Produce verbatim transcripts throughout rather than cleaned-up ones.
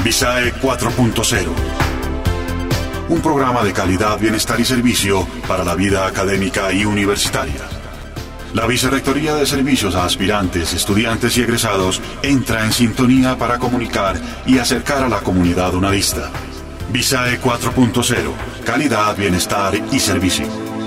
Visae cuatro punto cero. Un programa de calidad, bienestar y servicio para la vida académica y universitaria. La Vicerrectoría de Servicios a Aspirantes, Estudiantes y Egresados entra en sintonía para comunicar y acercar a la comunidad unadista. Visae cuatro punto cero. Calidad, bienestar y servicio.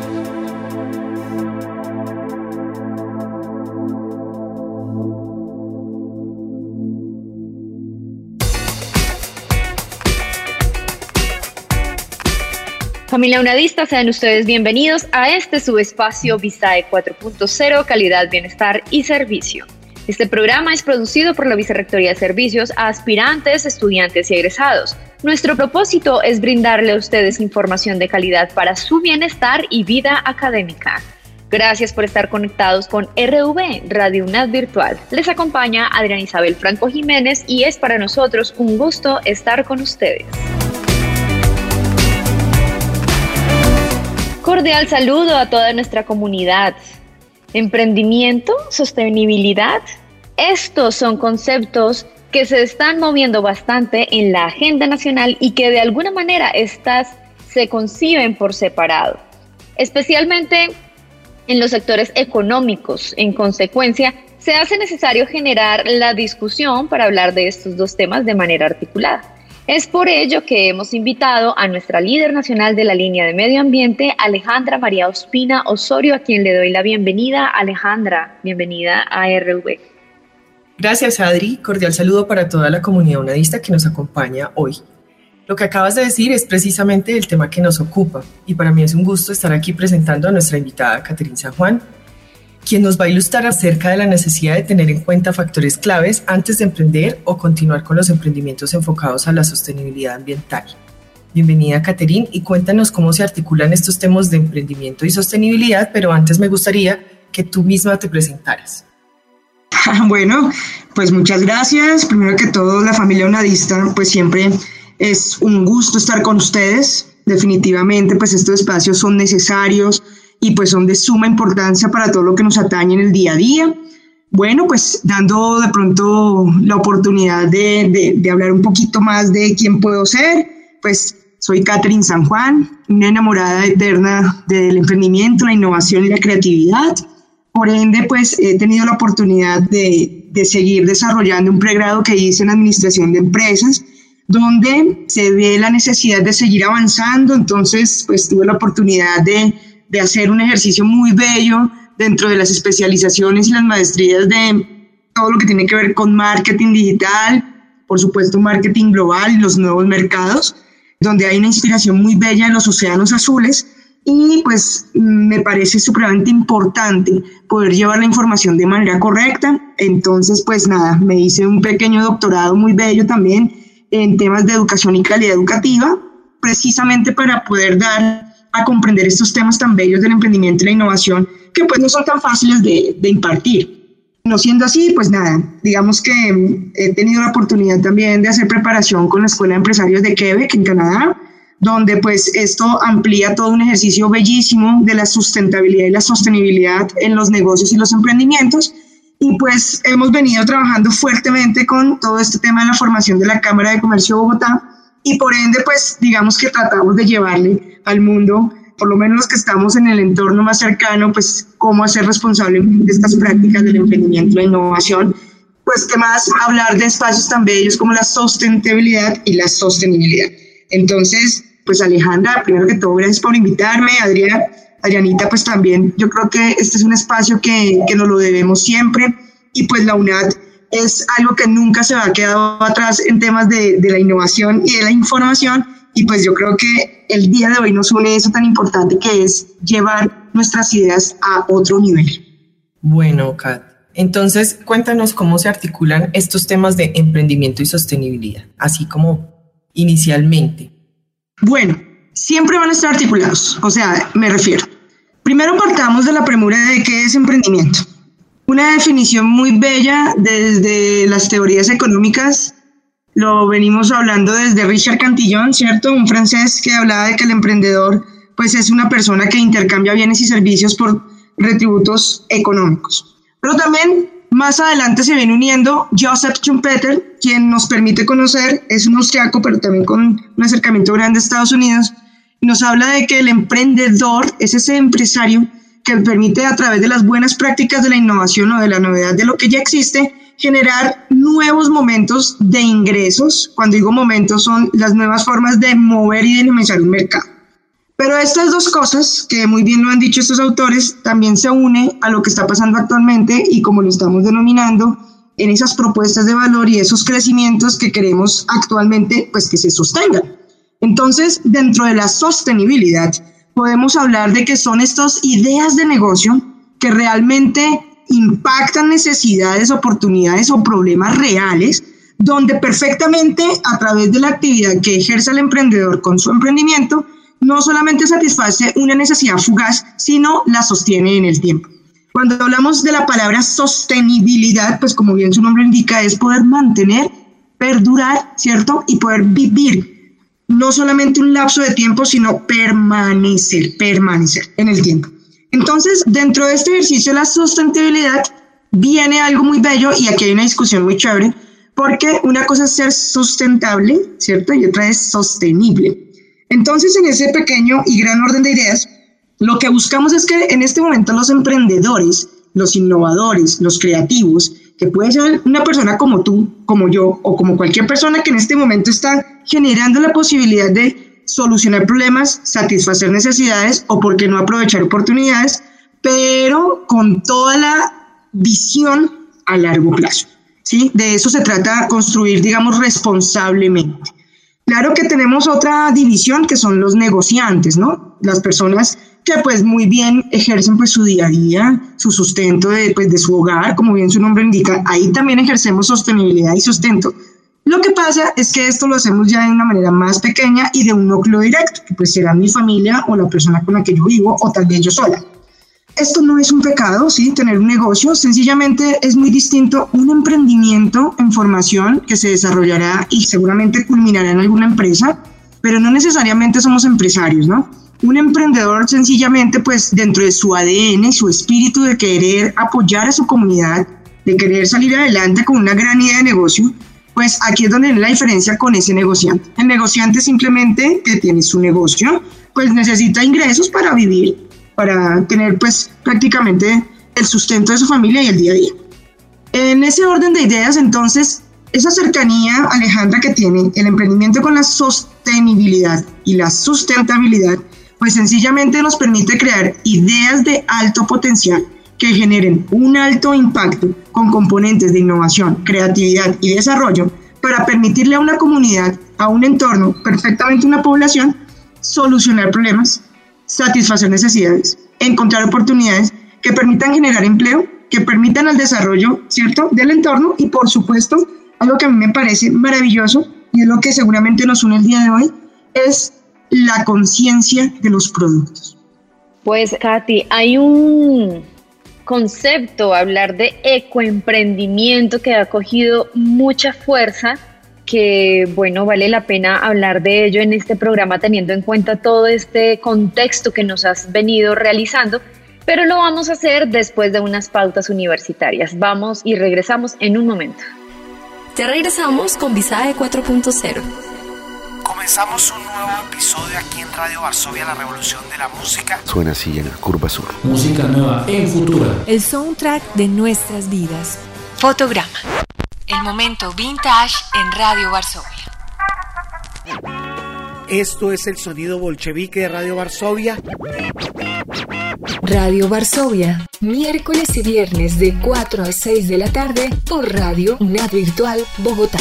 Familia unadista, sean ustedes bienvenidos a este subespacio Visae cuatro punto cero, calidad, bienestar y servicio. Este programa es producido por la Vicerrectoría de Servicios a Aspirantes, Estudiantes y Egresados. Nuestro propósito es brindarle a ustedes información de calidad para su bienestar y vida académica. Gracias por estar conectados con R V, Radio UNAD Virtual. Les acompaña Adriana Isabel Franco Jiménez y es para nosotros un gusto estar con ustedes. Cordial saludo a toda nuestra comunidad. Emprendimiento, sostenibilidad, estos son conceptos que se están moviendo bastante en la agenda nacional y que de alguna manera estas se conciben por separado, especialmente en los sectores económicos. En consecuencia, se hace necesario generar la discusión para hablar de estos dos temas de manera articulada. Es por ello que hemos invitado a nuestra líder nacional de la línea de medio ambiente, Alejandra María Ospina Osorio, a quien le doy la bienvenida. Alejandra, bienvenida a R V. Gracias, Adri. Cordial saludo para toda la comunidad unadista que nos acompaña hoy. Lo que acabas de decir es precisamente el tema que nos ocupa y para mí es un gusto estar aquí presentando a nuestra invitada Catherine San Juan, quien nos va a ilustrar acerca de la necesidad de tener en cuenta factores claves antes de emprender o continuar con los emprendimientos enfocados a la sostenibilidad ambiental. Bienvenida, Catherine, y cuéntanos cómo se articulan estos temas de emprendimiento y sostenibilidad, pero antes me gustaría que tú misma te presentaras. Bueno, pues muchas gracias. Primero que todo, la familia unadista, pues siempre es un gusto estar con ustedes. Definitivamente, pues estos espacios son necesarios y pues son de suma importancia para todo lo que nos atañe en el día a día. Bueno, pues dando de pronto la oportunidad de, de, de hablar un poquito más de quién puedo ser, pues soy Catherine San Juan, una enamorada eterna del emprendimiento, la innovación y la creatividad. Por ende, pues he tenido la oportunidad de, de seguir desarrollando un pregrado que hice en Administración de Empresas, donde se ve la necesidad de seguir avanzando. Entonces, pues tuve la oportunidad de de hacer un ejercicio muy bello dentro de las especializaciones y las maestrías de todo lo que tiene que ver con marketing digital, por supuesto marketing global y los nuevos mercados, donde hay una inspiración muy bella en los océanos azules y pues me parece supremamente importante poder llevar la información de manera correcta. Entonces pues nada, me hice un pequeño doctorado muy bello también en temas de educación y calidad educativa, precisamente para poder dar a comprender estos temas tan bellos del emprendimiento y la innovación que pues no son tan fáciles de, de impartir. No siendo así, pues nada, digamos que he tenido la oportunidad también de hacer preparación con la Escuela de Empresarios de Quebec en Canadá, donde pues esto amplía todo un ejercicio bellísimo de la sustentabilidad y la sostenibilidad en los negocios y los emprendimientos. Y pues hemos venido trabajando fuertemente con todo este tema de la formación de la Cámara de Comercio de Bogotá y por ende pues digamos que tratamos de llevarle al mundo, por lo menos los que estamos en el entorno más cercano, pues cómo hacer responsable de estas prácticas del emprendimiento y la innovación. Pues qué más hablar de espacios tan bellos como la sustentabilidad y la sostenibilidad. Entonces, pues Alejandra, primero que todo, gracias por invitarme. Adriana, Adrianita, pues también yo creo que este es un espacio que, que nos lo debemos siempre y pues la UNAD es algo que nunca se va a quedar atrás en temas de, de la innovación y de la información. Y pues yo creo que el día de hoy nos une eso tan importante que es llevar nuestras ideas a otro nivel. Bueno, Kat, entonces cuéntanos cómo se articulan estos temas de emprendimiento y sostenibilidad, así como inicialmente. Bueno, siempre van a estar articulados, o sea, me refiero. Primero partamos de la premura de qué es emprendimiento. Una definición muy bella desde las teorías económicas. Lo venimos hablando desde Richard Cantillon, ¿cierto? Un francés que hablaba de que el emprendedor pues, es una persona que intercambia bienes y servicios por retributos económicos. Pero también Más adelante se viene uniendo Joseph Schumpeter, quien nos permite conocer, es un austriaco, pero también con un acercamiento grande a Estados Unidos, y nos habla de que el emprendedor es ese empresario que permite, a través de las buenas prácticas de la innovación o de la novedad de lo que ya existe, generar nuevos momentos de ingresos. Cuando digo momentos, son las nuevas formas de mover y dinamizar un mercado. Pero estas dos cosas, que muy bien lo han dicho estos autores, también se une a lo que está pasando actualmente y como lo estamos denominando, en esas propuestas de valor y esos crecimientos que queremos actualmente pues que se sostengan. Entonces, dentro de la sostenibilidad, podemos hablar de que son estas ideas de negocio que realmente impactan necesidades, oportunidades o problemas reales, donde perfectamente a través de la actividad que ejerce el emprendedor con su emprendimiento, no solamente satisface una necesidad fugaz, sino la sostiene en el tiempo. Cuando hablamos de la palabra sostenibilidad, pues como bien su nombre indica, es poder mantener, perdurar, ¿cierto? Y poder vivir, no solamente un lapso de tiempo, sino permanecer, permanecer en el tiempo. Entonces, dentro de este ejercicio de la sustentabilidad, viene algo muy bello, y aquí hay una discusión muy chévere, porque una cosa es ser sustentable, ¿cierto? Y otra es sostenible. Entonces, en ese pequeño y gran orden de ideas, lo que buscamos es que en este momento los emprendedores, los innovadores, los creativos, que puede ser una persona como tú, como yo, o como cualquier persona que en este momento está generando la posibilidad de solucionar problemas, satisfacer necesidades o, por qué no, aprovechar oportunidades, pero con toda la visión a largo plazo, ¿sí? De eso se trata, construir, digamos, responsablemente. Claro que tenemos otra división que son los negociantes, ¿no? Las personas que pues muy bien ejercen pues su día a día, su sustento de, pues, de su hogar, como bien su nombre indica. Ahí también ejercemos sostenibilidad y sustento. Lo que pasa es que esto lo hacemos ya de una manera más pequeña y de un núcleo directo, que pues será mi familia o la persona con la que yo vivo o tal vez yo sola. Esto no es un pecado, ¿sí? Tener un negocio, sencillamente es muy distinto un emprendimiento en formación que se desarrollará y seguramente culminará en alguna empresa, pero no necesariamente somos empresarios, ¿no? Un emprendedor sencillamente, pues dentro de su A D N, su espíritu de querer apoyar a su comunidad, de querer salir adelante con una gran idea de negocio, pues aquí es donde viene la diferencia con ese negociante. El negociante simplemente que tiene su negocio, pues necesita ingresos para vivir, para tener pues prácticamente el sustento de su familia y el día a día. En ese orden de ideas, entonces, esa cercanía, Alejandra, que tiene el emprendimiento con la sostenibilidad y la sustentabilidad, pues sencillamente nos permite crear ideas de alto potencial que generen un alto impacto con componentes de innovación, creatividad y desarrollo para permitirle a una comunidad, a un entorno, perfectamente una población, solucionar problemas, satisfacer necesidades, encontrar oportunidades que permitan generar empleo, que permitan el desarrollo, ¿cierto?, del entorno y, por supuesto, algo que a mí me parece maravilloso y es lo que seguramente nos une el día de hoy, es la conciencia de los productos. Pues, Katy, hay un concepto, hablar de ecoemprendimiento, que ha cogido mucha fuerza, que, bueno, vale la pena hablar de ello en este programa teniendo en cuenta todo este contexto que nos has venido realizando, pero lo vamos a hacer después de unas pautas universitarias. Vamos y regresamos en un momento. Ya regresamos con Visae cuatro punto cero. Comenzamos un nuevo episodio aquí en Radio Varsovia, la revolución de la música. Suena así en la curva sur. Música nueva en Futura. El soundtrack de nuestras vidas. Fotograma. El momento vintage en Radio Varsovia. Esto es el sonido bolchevique de Radio Varsovia. Radio Varsovia, miércoles y viernes de cuatro a seis de la tarde por Radio UNED Virtual Bogotá.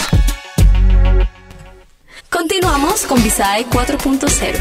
Continuamos con Visae cuatro punto cero.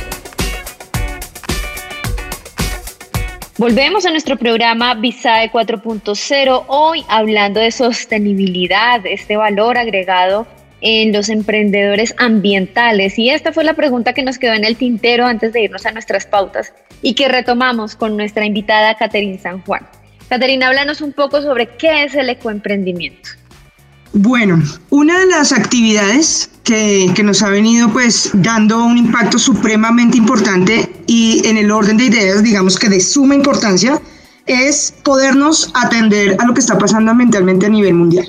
Volvemos a nuestro programa Visae cuatro punto cero, hoy hablando de sostenibilidad, este valor agregado en los emprendedores ambientales. Y esta fue la pregunta que nos quedó en el tintero antes de irnos a nuestras pautas y que retomamos con nuestra invitada Catherine San Juan. Catherine, háblanos un poco sobre qué es el ecoemprendimiento. Bueno, una de las actividades que, que nos ha venido pues dando un impacto supremamente importante y en el orden de ideas, digamos que de suma importancia, es podernos atender a lo que está pasando ambientalmente a nivel mundial.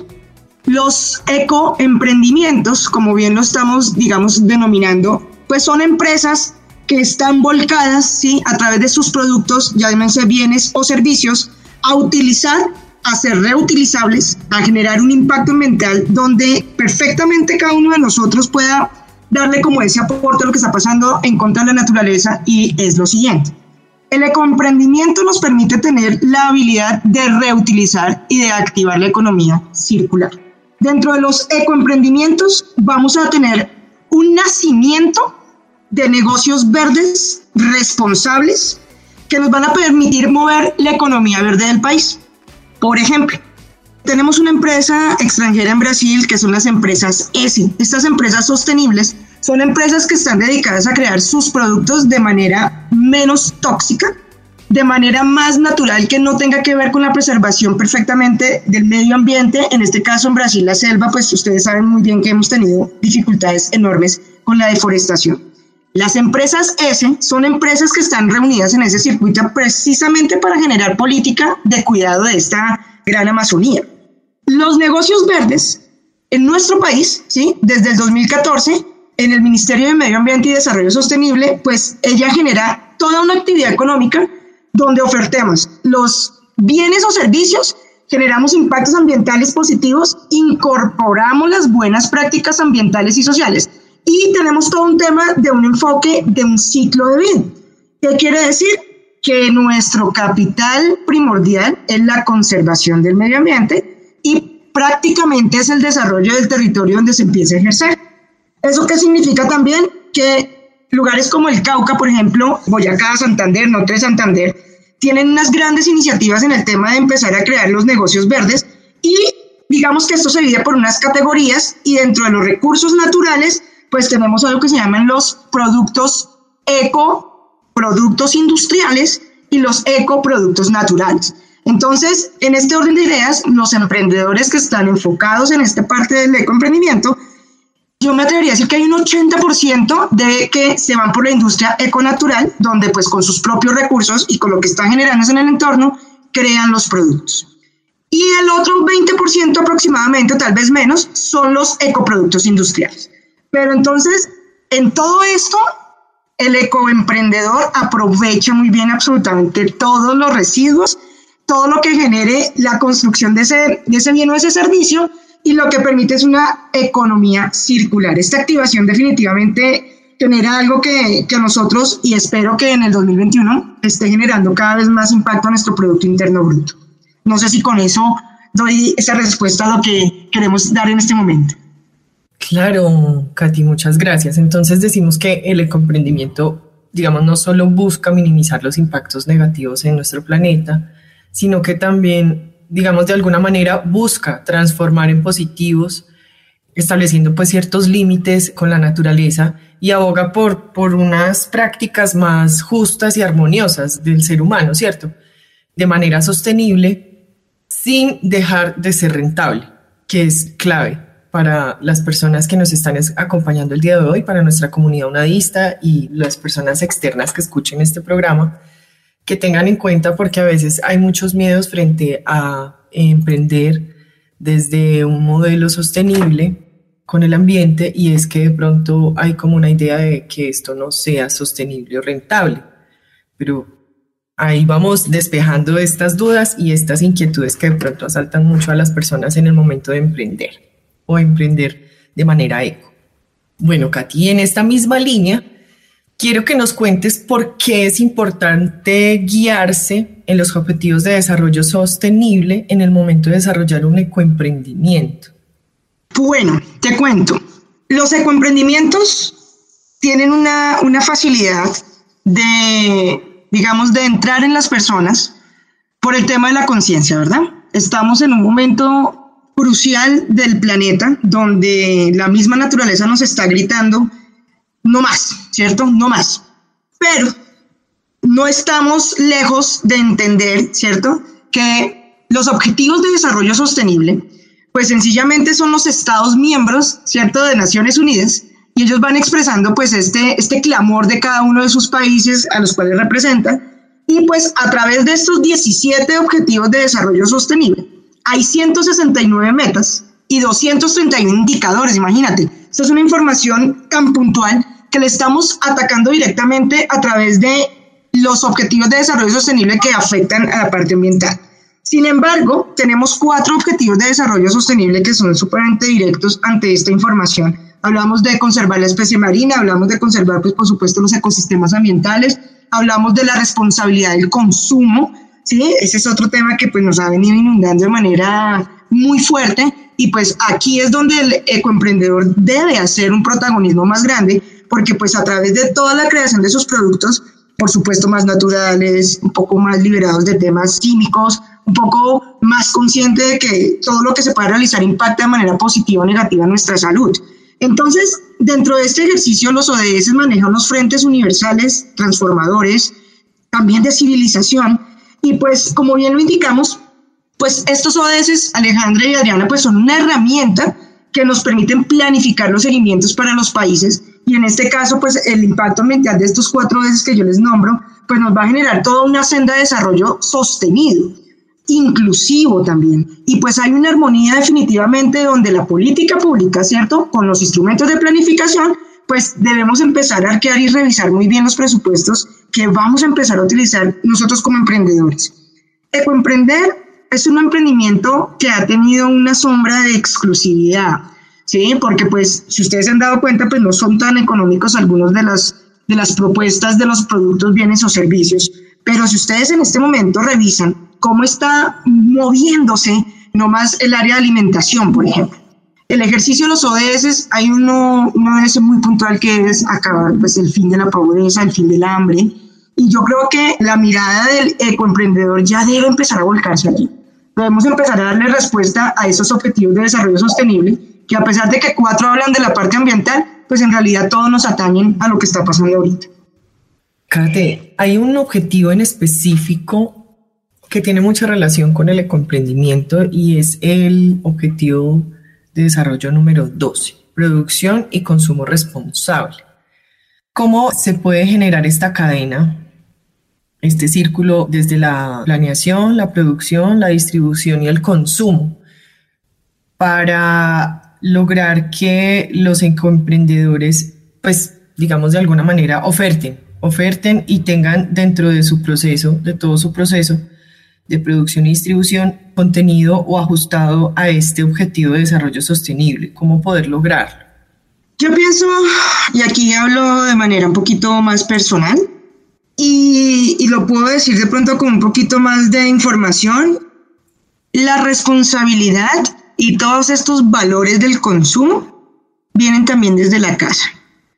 Los ecoemprendimientos, como bien lo estamos, digamos, denominando, pues son empresas que están volcadas, ¿sí?, a través de sus productos, llámense bienes o servicios, a utilizar, a ser reutilizables, a generar un impacto ambiental donde perfectamente cada uno de nosotros pueda darle como ese aporte a lo que está pasando en contra de la naturaleza, y es lo siguiente. El ecoemprendimiento nos permite tener la habilidad de reutilizar y de activar la economía circular. Dentro de los ecoemprendimientos vamos a tener un nacimiento de negocios verdes responsables que nos van a permitir mover la economía verde del país. Por ejemplo, tenemos una empresa extranjera en Brasil que son las empresas E S I. Estas empresas sostenibles son empresas que están dedicadas a crear sus productos de manera menos tóxica, de manera más natural, que no tenga que ver con la preservación perfectamente del medio ambiente. En este caso, en Brasil, la selva, pues ustedes saben muy bien que hemos tenido dificultades enormes con la deforestación. Las empresas E S E son empresas que están reunidas en ese circuito precisamente para generar política de cuidado de esta gran Amazonía. Los negocios verdes en nuestro país, ¿sí?, desde el dos mil catorce, en el Ministerio de Medio Ambiente y Desarrollo Sostenible, pues ella genera toda una actividad económica donde ofertemos los bienes o servicios, generamos impactos ambientales positivos, incorporamos las buenas prácticas ambientales y sociales, y tenemos todo un tema de un enfoque de un ciclo de vida. ¿Qué quiere decir? Que nuestro capital primordial es la conservación del medio ambiente y prácticamente es el desarrollo del territorio donde se empieza a ejercer. ¿Eso qué significa también? Que lugares como el Cauca, por ejemplo, Boyacá, Santander, Norte de Santander, tienen unas grandes iniciativas en el tema de empezar a crear los negocios verdes, y digamos que esto se divide por unas categorías, y dentro de los recursos naturales pues tenemos algo que se llaman los productos eco, productos industriales y los ecoproductos naturales. Entonces, en este orden de ideas, los emprendedores que están enfocados en esta parte del ecoemprendimiento, yo me atrevería a decir que hay un ochenta por ciento de que se van por la industria econatural, donde pues con sus propios recursos y con lo que están generándose en el entorno, crean los productos. Y el otro veinte por ciento aproximadamente, tal vez menos, son los ecoproductos industriales. Pero entonces, en todo esto, el ecoemprendedor aprovecha muy bien absolutamente todos los residuos, todo lo que genere la construcción de ese, de ese bien o ese servicio, y lo que permite es una economía circular. Esta activación definitivamente genera algo que, que nosotros, y espero que en el dos mil veintiuno, esté generando cada vez más impacto a nuestro Producto Interno Bruto. No sé si con eso doy esa respuesta a lo que queremos dar en este momento. Claro, Katy, muchas gracias. Entonces decimos que el ecoemprendimiento, digamos, no solo busca minimizar los impactos negativos en nuestro planeta, sino que también, digamos, de alguna manera busca transformar en positivos, estableciendo pues ciertos límites con la naturaleza, y aboga por, por unas prácticas más justas y armoniosas del ser humano, ¿cierto? De manera sostenible, sin dejar de ser rentable, que es clave para las personas que nos están acompañando el día de hoy, para nuestra comunidad unadista y las personas externas que escuchen este programa, que tengan en cuenta, porque a veces hay muchos miedos frente a emprender desde un modelo sostenible con el ambiente, y es que de pronto hay como una idea de que esto no sea sostenible o rentable. Pero ahí vamos despejando estas dudas y estas inquietudes que de pronto asaltan mucho a las personas en el momento de emprender o emprender de manera eco. Bueno, Katy, en esta misma línea, quiero que nos cuentes por qué es importante guiarse en los objetivos de desarrollo sostenible en el momento de desarrollar un ecoemprendimiento. Bueno, te cuento. Los ecoemprendimientos tienen una, una facilidad de, digamos, de entrar en las personas por el tema de la conciencia, ¿verdad? Estamos en un momento crucial del planeta donde la misma naturaleza nos está gritando no más, ¿cierto? No más. Pero no estamos lejos de entender, ¿cierto?, que los objetivos de desarrollo sostenible, pues sencillamente son los estados miembros, ¿cierto?, de Naciones Unidas, y ellos van expresando pues este, este clamor de cada uno de sus países a los cuales representan, Y pues a través de estos diecisiete Objetivos de Desarrollo Sostenible, hay ciento sesenta y nueve metas y doscientos treinta y uno indicadores, imagínate. Esta es una información tan puntual que le estamos atacando directamente a través de los Objetivos de Desarrollo Sostenible que afectan a la parte ambiental. Sin embargo, tenemos cuatro Objetivos de Desarrollo Sostenible que son súpermente directos ante esta información. Hablamos de conservar la especie marina, hablamos de conservar, pues, por supuesto, los ecosistemas ambientales, hablamos de la responsabilidad del consumo, ¿sí? Ese es otro tema que pues, nos ha venido inundando de manera muy fuerte, y pues aquí es donde el ecoemprendedor debe hacer un protagonismo más grande, porque pues a través de toda la creación de sus productos, por supuesto más naturales, un poco más liberados de temas químicos, un poco más consciente de que todo lo que se pueda realizar impacta de manera positiva o negativa en nuestra salud. Entonces, dentro de este ejercicio, los O D S manejan unos frentes universales, transformadores, también de civilización, y pues, como bien lo indicamos, pues estos O D S, Alejandra y Adriana, pues son una herramienta que nos permiten planificar los seguimientos para los países, y en este caso, pues el impacto ambiental de estos cuatro O D S que yo les nombro, pues nos va a generar toda una senda de desarrollo sostenido, inclusivo también, y pues hay una armonía definitivamente donde la política pública, ¿cierto?, con los instrumentos de planificación, pues debemos empezar a arquear y revisar muy bien los presupuestos que vamos a empezar a utilizar nosotros como emprendedores. Ecoemprender es un emprendimiento que ha tenido una sombra de exclusividad, ¿sí?, porque pues si ustedes se han dado cuenta, pues no son tan económicos algunos de las, de las propuestas de los productos, bienes o servicios, pero si ustedes en este momento revisan cómo está moviéndose nomás el área de alimentación, por ejemplo. El ejercicio de los O D S, hay uno, uno O D S muy puntual que es acabar pues, el fin de la pobreza, el fin del hambre, y yo creo que la mirada del ecoemprendedor ya debe empezar a volcarse allí. Debemos empezar a darle respuesta a esos objetivos de desarrollo sostenible, que a pesar de que cuatro hablan de la parte ambiental, pues en realidad todos nos atañen a lo que está pasando ahorita. Kate, hay un objetivo en específico que tiene mucha relación con el ecoemprendimiento y es el objetivo de desarrollo número doce, producción y consumo responsable. ¿Cómo se puede generar esta cadena, este círculo desde la planeación, la producción, la distribución y el consumo para lograr que los ecoemprendedores, pues digamos de alguna manera, oferten, oferten y tengan dentro de su proceso, de todo su proceso, de producción y distribución, contenido o ajustado a este objetivo de desarrollo sostenible? ¿Cómo poder lograrlo? Yo pienso, y aquí hablo de manera un poquito más personal, y, y lo puedo decir de pronto con un poquito más de información, la responsabilidad y todos estos valores del consumo vienen también desde la casa.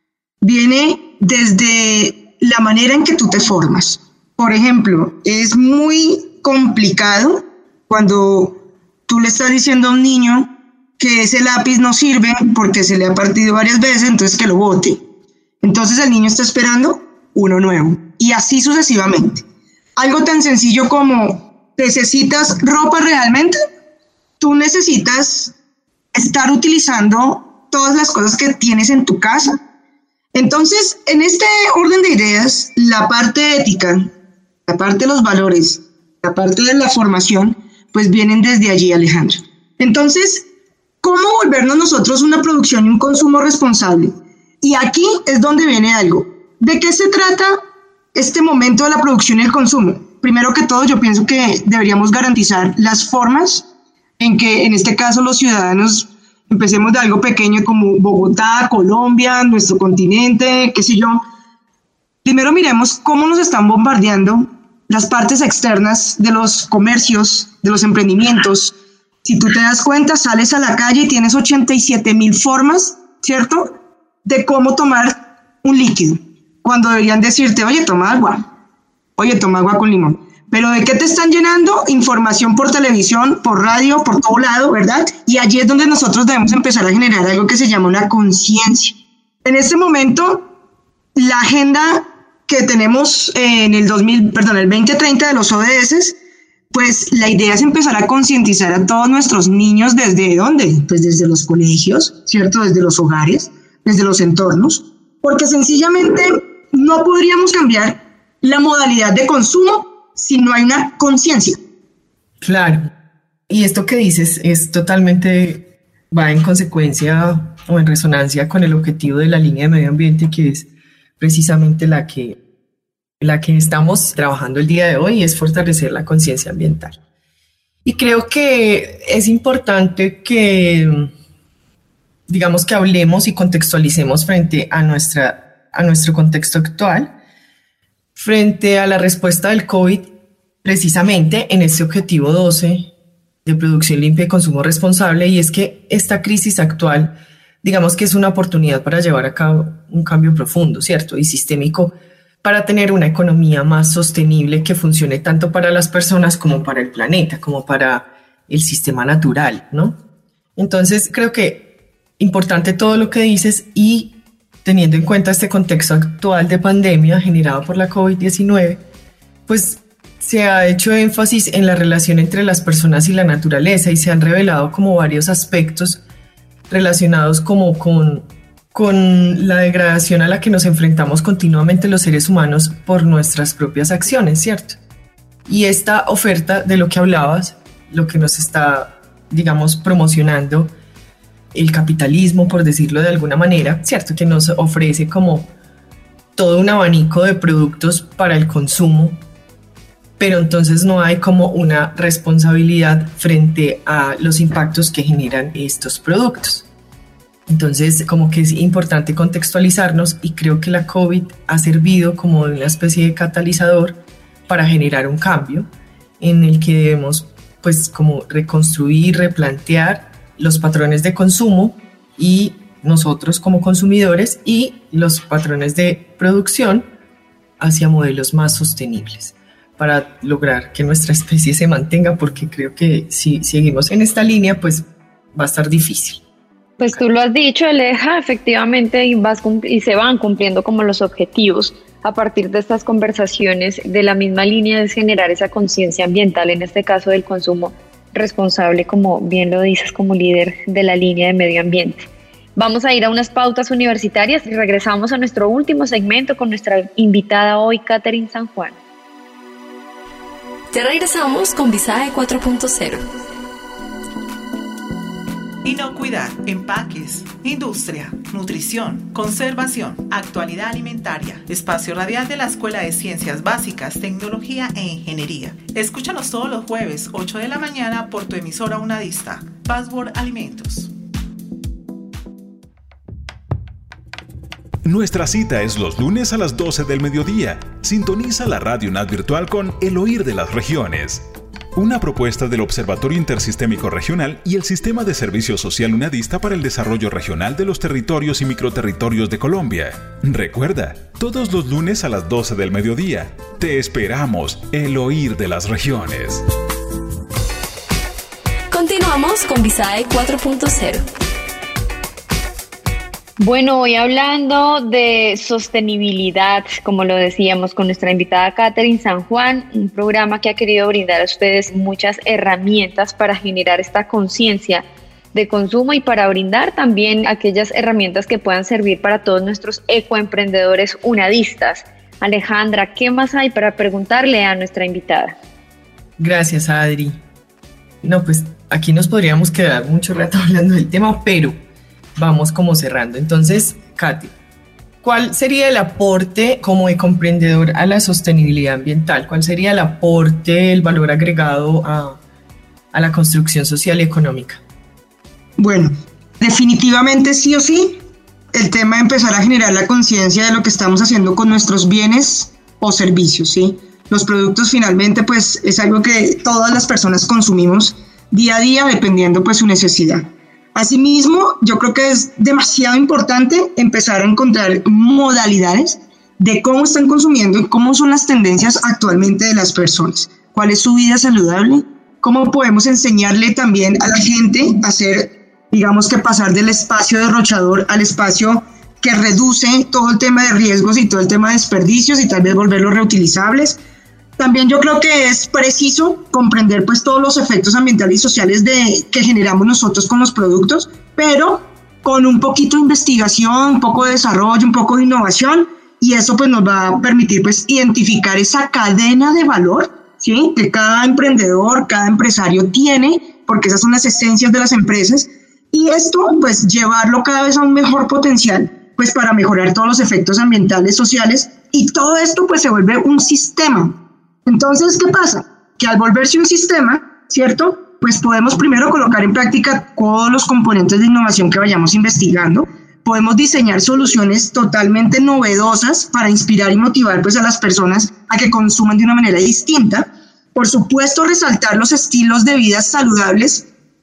Viene desde la manera en que tú te formas. Por ejemplo, es muy complicado cuando tú le estás diciendo a un niño que ese lápiz no sirve porque se le ha partido varias veces, entonces que lo bote. Entonces el niño está esperando uno nuevo y así sucesivamente. Algo tan sencillo como ¿necesitas ropa realmente? Tú necesitas estar utilizando todas las cosas que tienes en tu casa. Entonces, en este orden de ideas, la parte ética, la parte de los valores, la parte de la formación, pues vienen desde allí, Alejandro. Entonces, ¿cómo volvernos nosotros una producción y un consumo responsable? Y aquí es donde viene algo. ¿De qué se trata este momento de la producción y el consumo? Primero que todo, yo pienso que deberíamos garantizar las formas en que, en este caso, los ciudadanos empecemos de algo pequeño como Bogotá, Colombia, nuestro continente, qué sé yo. Primero miremos cómo nos están bombardeando las partes externas de los comercios, de los emprendimientos. Si tú te das cuenta, sales a la calle y tienes ochenta y siete mil formas, ¿cierto?, de cómo tomar un líquido, cuando deberían decirte, oye, toma agua, oye, toma agua con limón. Pero ¿de qué te están llenando? Información por televisión, por radio, por todo lado, ¿verdad? Y allí es donde nosotros debemos empezar a generar algo que se llama una conciencia. En este momento, la agenda que tenemos en el dos mil, perdón, el veinte treinta de los O D S, pues la idea es empezar a concientizar a todos nuestros niños. ¿Desde dónde? Pues desde los colegios, ¿cierto? Desde los hogares, desde los entornos, porque sencillamente no podríamos cambiar la modalidad de consumo si no hay una conciencia. Claro. Y esto que dices es totalmente, va en consecuencia o en resonancia con el objetivo de la línea de medio ambiente, que es precisamente la que, la que estamos trabajando el día de hoy, es fortalecer la conciencia ambiental. Y creo que es importante que, digamos, que hablemos y contextualicemos frente a, nuestra, a nuestro contexto actual, frente a la respuesta del COVID, precisamente en este objetivo doce de producción limpia y consumo responsable, y es que esta crisis actual, digamos que es una oportunidad para llevar a cabo un cambio profundo, ¿cierto? Y sistémico, para tener una economía más sostenible que funcione tanto para las personas como para el planeta, como para el sistema natural, ¿no? Entonces, creo que importante todo lo que dices, y teniendo en cuenta este contexto actual de pandemia generado por la COVID diecinueve, pues se ha hecho énfasis en la relación entre las personas y la naturaleza, y se han revelado como varios aspectos relacionados como con, con la degradación a la que nos enfrentamos continuamente los seres humanos por nuestras propias acciones, ¿cierto? Y esta oferta de lo que hablabas, lo que nos está, digamos, promocionando el capitalismo, por decirlo de alguna manera, ¿cierto? Que nos ofrece como todo un abanico de productos para el consumo, pero entonces no hay como una responsabilidad frente a los impactos que generan estos productos. Entonces, como que es importante contextualizarnos, y creo que la COVID ha servido como una especie de catalizador para generar un cambio en el que debemos, pues, como reconstruir, replantear los patrones de consumo, y nosotros como consumidores, y los patrones de producción hacia modelos más sostenibles, para lograr que nuestra especie se mantenga, porque creo que si seguimos en esta línea, pues va a estar difícil. Pues tú lo has dicho, Aleja, efectivamente, y, vas y se van cumpliendo como los objetivos a partir de estas conversaciones. De la misma línea es generar esa conciencia ambiental, en este caso del consumo responsable, como bien lo dices, como líder de la línea de medio ambiente. Vamos a ir a unas pautas universitarias y regresamos a nuestro último segmento con nuestra invitada hoy, Catherine San Juan. Ya regresamos con Visae cuatro punto cero. Inocuidad, empaques, industria, nutrición, conservación, actualidad alimentaria. Espacio radial de la Escuela de Ciencias Básicas, Tecnología e Ingeniería. Escúchanos todos los jueves, ocho de la mañana, por tu emisora unadista. Password Alimentos. Nuestra cita es los lunes a las doce del mediodía. Sintoniza la Radio N A D Virtual con El Oír de las Regiones, una propuesta del Observatorio Intersistémico Regional y el Sistema de Servicio Social Unadista para el Desarrollo Regional de los Territorios y Microterritorios de Colombia. Recuerda, todos los lunes a las doce del mediodía. Te esperamos, El Oír de las Regiones. Continuamos con Visae cuatro punto cero. Bueno, hoy hablando de sostenibilidad, como lo decíamos, con nuestra invitada Catherine San Juan, un programa que ha querido brindar a ustedes muchas herramientas para generar esta conciencia de consumo y para brindar también aquellas herramientas que puedan servir para todos nuestros ecoemprendedores unadistas. Alejandra, ¿qué más hay para preguntarle a nuestra invitada? Gracias, Adri. No, pues aquí nos podríamos quedar mucho rato hablando del tema, pero vamos como cerrando. Entonces, Katy, ¿cuál sería el aporte como ecoemprendedor a la sostenibilidad ambiental? ¿Cuál sería el aporte, el valor agregado a, a la construcción social y económica? Bueno, definitivamente sí o sí, el tema de empezar a generar la conciencia de lo que estamos haciendo con nuestros bienes o servicios, ¿sí? Los productos finalmente pues es algo que todas las personas consumimos día a día dependiendo pues su necesidad. Asimismo, yo creo que es demasiado importante empezar a encontrar modalidades de cómo están consumiendo y cómo son las tendencias actualmente de las personas. ¿Cuál es su vida saludable? ¿Cómo podemos enseñarle también a la gente a hacer, digamos que pasar del espacio derrochador al espacio que reduce todo el tema de riesgos y todo el tema de desperdicios y tal vez volverlos reutilizables? También yo creo que es preciso comprender pues todos los efectos ambientales y sociales de, que generamos nosotros con los productos, pero con un poquito de investigación, un poco de desarrollo, un poco de innovación, y eso pues nos va a permitir pues identificar esa cadena de valor, ¿sí?, que cada emprendedor, cada empresario tiene, porque esas son las esencias de las empresas, y esto pues llevarlo cada vez a un mejor potencial pues para mejorar todos los efectos ambientales, sociales, y todo esto pues se vuelve un sistema. Entonces, ¿qué pasa? Que al volverse un sistema, ¿cierto?, pues podemos primero colocar en práctica todos los componentes de innovación que vayamos investigando, podemos diseñar soluciones totalmente novedosas para inspirar y motivar pues a las personas a que consuman de una manera distinta, por supuesto resaltar los estilos de vida saludables,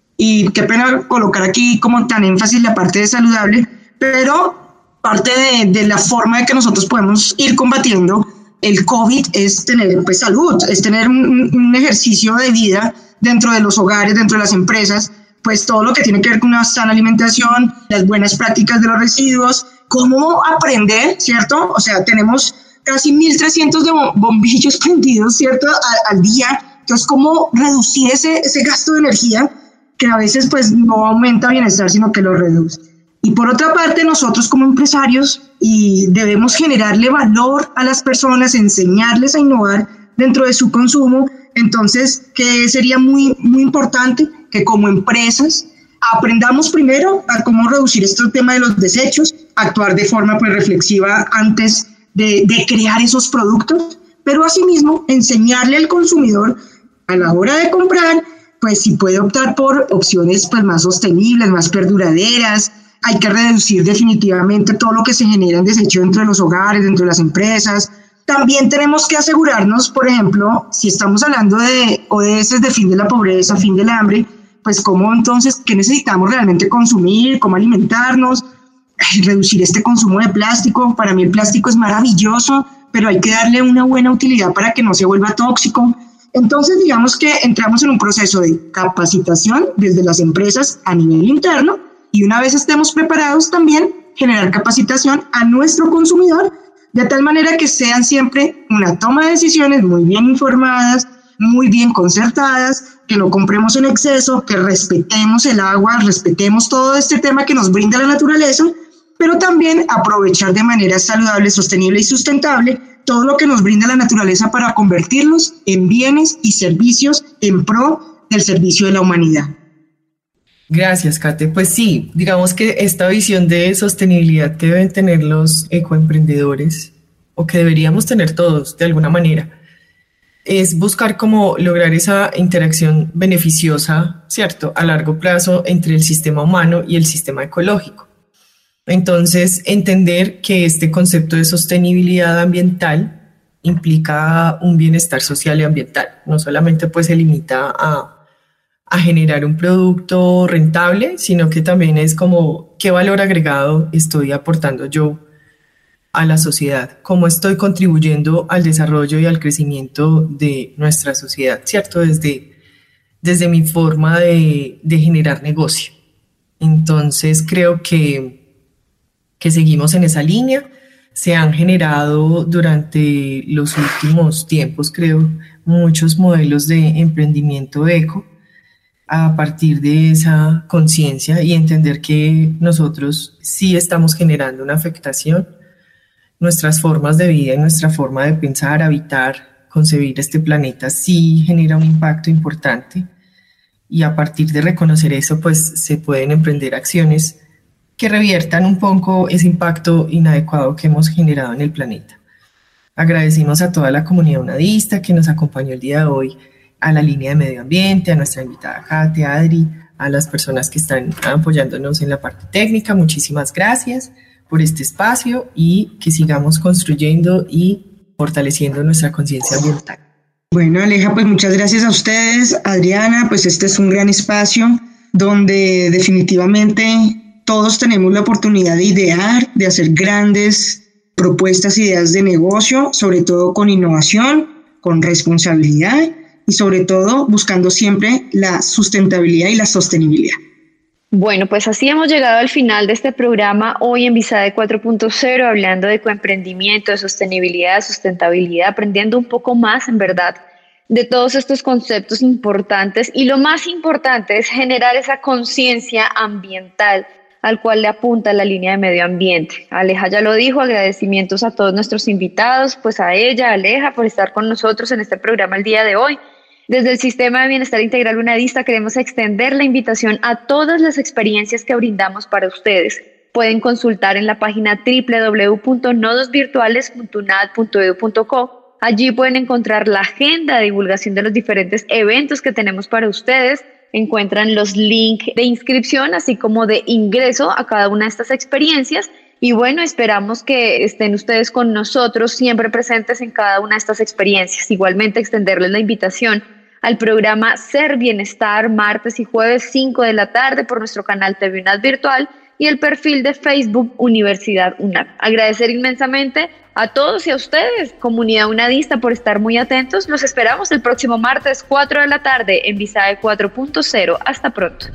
y qué pena colocar aquí como tan énfasis la parte de saludable, pero parte de, de la forma de que nosotros podemos ir combatiendo el COVID es tener pues salud, es tener un, un ejercicio de vida dentro de los hogares, dentro de las empresas, pues todo lo que tiene que ver con una sana alimentación, las buenas prácticas de los residuos, cómo aprender, ¿cierto? O sea, tenemos casi mil trescientos de bombillos prendidos, ¿cierto?, al, al día. Entonces, cómo reducir ese, ese gasto de energía que a veces pues no aumenta bienestar, sino que lo reduce. Y por otra parte, nosotros como empresarios y debemos generarle valor a las personas, enseñarles a innovar dentro de su consumo. Entonces, que sería muy, muy importante que como empresas aprendamos primero a cómo reducir este tema de los desechos, actuar de forma pues reflexiva antes de, de crear esos productos, pero asimismo enseñarle al consumidor a la hora de comprar, pues si puede optar por opciones pues más sostenibles, más perduraderas. Hay que reducir definitivamente todo lo que se genera en desecho dentro de los hogares, dentro de las empresas. También tenemos que asegurarnos, por ejemplo, si estamos hablando de O D S de fin de la pobreza, fin del hambre, pues cómo entonces, qué necesitamos realmente consumir, cómo alimentarnos, ay, reducir este consumo de plástico. Para mí el plástico es maravilloso, pero hay que darle una buena utilidad para que no se vuelva tóxico. Entonces, digamos que entramos en un proceso de capacitación desde las empresas a nivel interno, y una vez estemos preparados también generar capacitación a nuestro consumidor, de tal manera que sean siempre una toma de decisiones muy bien informadas, muy bien concertadas, que no compremos en exceso, que respetemos el agua, respetemos todo este tema que nos brinda la naturaleza, pero también aprovechar de manera saludable, sostenible y sustentable todo lo que nos brinda la naturaleza para convertirlos en bienes y servicios en pro del servicio de la humanidad. Gracias, Kate. Pues sí, digamos que esta visión de sostenibilidad que deben tener los ecoemprendedores, o que deberíamos tener todos de alguna manera, es buscar cómo lograr esa interacción beneficiosa, ¿cierto?, a largo plazo entre el sistema humano y el sistema ecológico. Entonces, entender que este concepto de sostenibilidad ambiental implica un bienestar social y ambiental. No solamente pues se limita a a generar un producto rentable, sino que también es como qué valor agregado estoy aportando yo a la sociedad, cómo estoy contribuyendo al desarrollo y al crecimiento de nuestra sociedad, ¿cierto? Desde, desde mi forma de, de generar negocio. Entonces creo que, que seguimos en esa línea. Se han generado durante los últimos tiempos, creo, muchos modelos de emprendimiento eco, a partir de esa conciencia y entender que nosotros sí estamos generando una afectación. Nuestras formas de vida y nuestra forma de pensar, habitar, concebir este planeta sí genera un impacto importante, y a partir de reconocer eso pues se pueden emprender acciones que reviertan un poco ese impacto inadecuado que hemos generado en el planeta. Agradecemos a toda la comunidad unadista que nos acompañó el día de hoy, a la línea de medio ambiente, a nuestra invitada Kate, a Adri, a las personas que están apoyándonos en la parte técnica. Muchísimas gracias por este espacio y que sigamos construyendo y fortaleciendo nuestra conciencia ambiental. Bueno, Aleja, pues muchas gracias a ustedes. Adriana, pues este es un gran espacio donde definitivamente todos tenemos la oportunidad de idear, de hacer grandes propuestas, ideas de negocio, sobre todo con innovación, con responsabilidad, y sobre todo buscando siempre la sustentabilidad y la sostenibilidad. Bueno, pues así hemos llegado al final de este programa hoy en Visade cuatro punto cero, hablando de ecoemprendimiento, de sostenibilidad, de sustentabilidad, aprendiendo un poco más, en verdad, de todos estos conceptos importantes. Y lo más importante es generar esa conciencia ambiental al cual le apunta la línea de medio ambiente. Aleja ya lo dijo, agradecimientos a todos nuestros invitados, pues a ella, Aleja, por estar con nosotros en este programa el día de hoy. Desde el Sistema de Bienestar Integral UNADISTA queremos extender la invitación a todas las experiencias que brindamos para ustedes. Pueden consultar en la página doble u doble u doble u punto nodos virtuales punto u n a d punto e d u punto co. Allí pueden encontrar la agenda de divulgación de los diferentes eventos que tenemos para ustedes. Encuentran los links de inscripción, así como de ingreso a cada una de estas experiencias. Y bueno, esperamos que estén ustedes con nosotros, siempre presentes en cada una de estas experiencias. Igualmente, extenderles la invitación al programa Ser Bienestar, martes y jueves cinco de la tarde por nuestro canal T V UNAD Virtual y el perfil de Facebook Universidad UNAD. Agradecer inmensamente a todos y a ustedes, comunidad unadista, por estar muy atentos. Los esperamos el próximo martes cuatro de la tarde en Visae cuatro punto cero. Hasta pronto.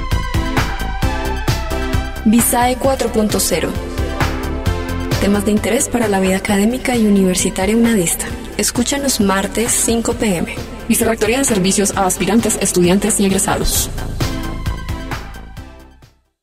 Visae cuatro punto cero. Temas de interés para la vida académica y universitaria unadista. Escúchanos martes cinco p m Vicerrectoría de Servicios a Aspirantes, Estudiantes y Egresados.